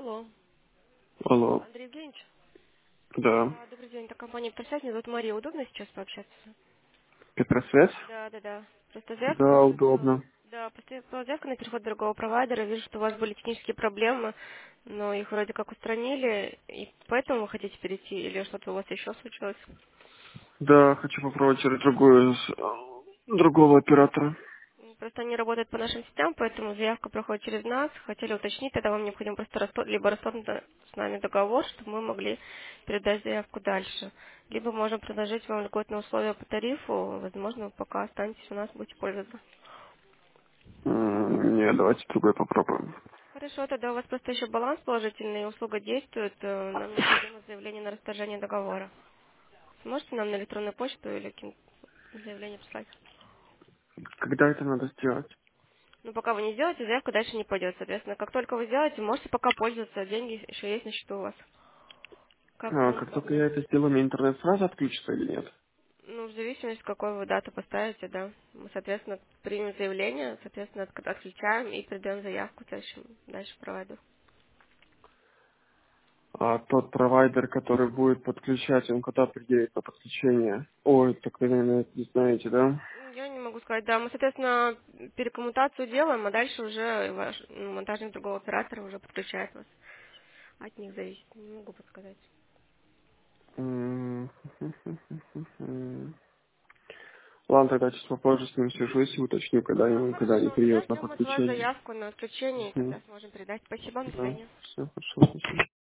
Алло. Алло. Андрей Евгеньевич? Да. Да, добрый день. Это компания «Просвязь». Меня зовут Мария. Удобно сейчас пообщаться? Петросвязь? Да. Просто заявка Да, поступила. удобно. Да, поступила заявка на переход другого провайдера. Вижу, что у вас были технические проблемы, но их вроде как устранили, и поэтому вы хотите перейти, или что-то у вас еще случилось? Да, хочу попробовать через другого оператора. Просто они работают по нашим сетям, поэтому заявка проходит через нас. Хотели уточнить, тогда вам необходимо просто либо расторгнуть с нами договор, чтобы мы могли передать заявку дальше. Либо можем предложить вам льготные условия по тарифу. Возможно, вы пока останетесь у нас, будете пользоваться. Не, давайте другой попробуем. Хорошо, тогда у вас просто еще баланс положительный, услуга действует. Нам необходимо заявление на расторжение договора. Сможете нам на электронную почту или заявление прислать? Когда это надо сделать? Но пока вы не сделаете, заявка дальше не пойдет. Соответственно, как только вы сделаете, можете пока пользоваться. Деньги еще есть на счету у вас. Как вам Как только удобнее. я это сделаю, мне интернет сразу отключится или нет? Ну, в зависимости, какой вы дату поставите, да. Мы, соответственно, примем заявление, соответственно, отключаем и придаем заявку дальше провайдеру. А тот провайдер, который будет подключать, он когда приедет на подключение? Ой, так вы, наверное, это не знаете, да? Я не могу сказать, да. Мы, соответственно, перекоммутацию делаем, а дальше уже ваш монтажник другого оператора уже подключает вас. От них зависит, не могу подсказать. М, Ладно, тогда чуть попозже с ним свяжусь и уточню, когда они Хорошо, тогда приедут на ждем от вас подключение. заявку на отключение, и тогда сможем передать. Спасибо, до Да, свидания. все, хорошо, спасибо.